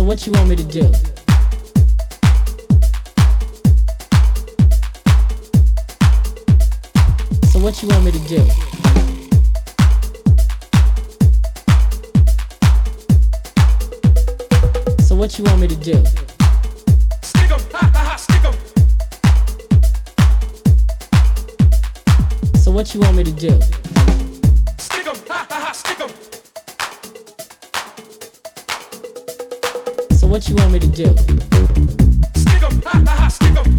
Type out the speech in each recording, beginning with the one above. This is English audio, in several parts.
what you want me to do? So what you want me to do? So what you want me to do? Stick 'em, ha ha ha, stick 'em. So what you want me to do? Stick 'em, ha ha ha, stick 'em. So what you want me to do? Stick 'em, ha ha ha, stick 'em.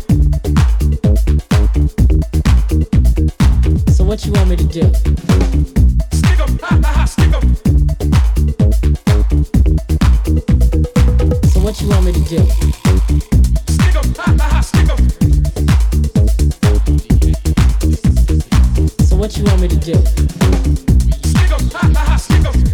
So what you want me to do? Stick 'em, ha ha ha, stick 'em. So what you want me to do? Stick 'em, ha ha ha, stick 'em. So what you want me to do? Stick 'em, ha ha ha, stick 'em.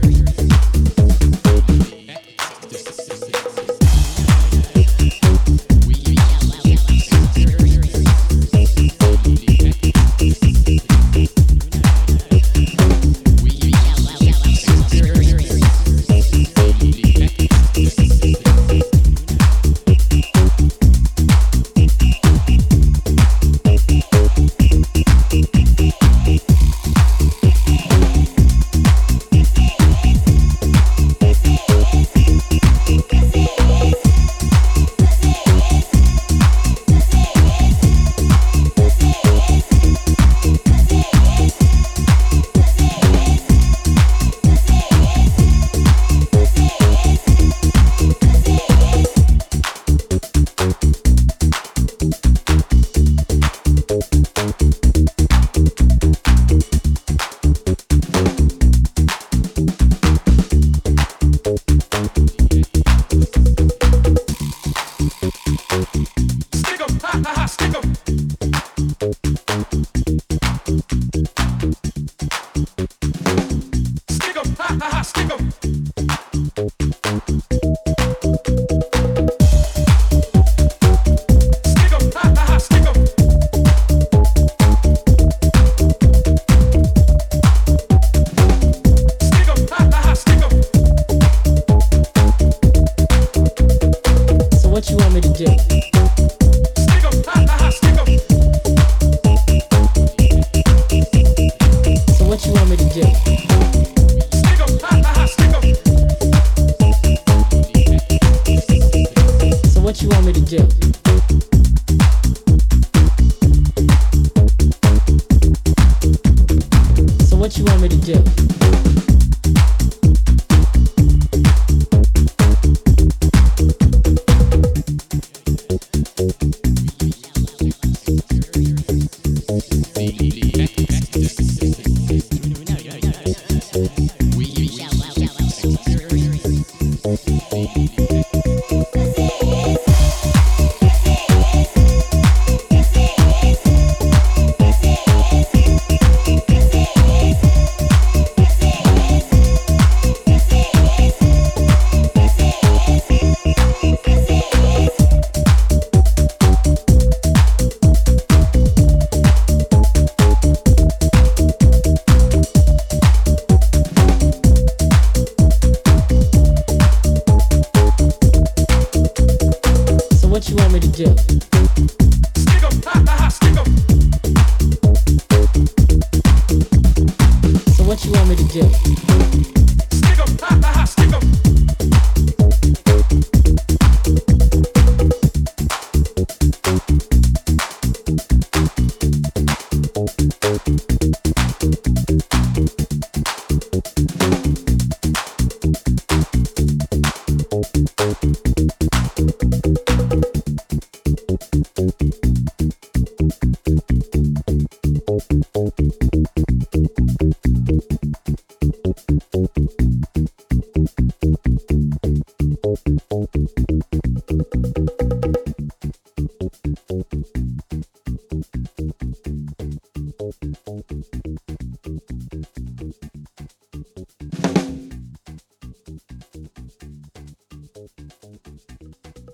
We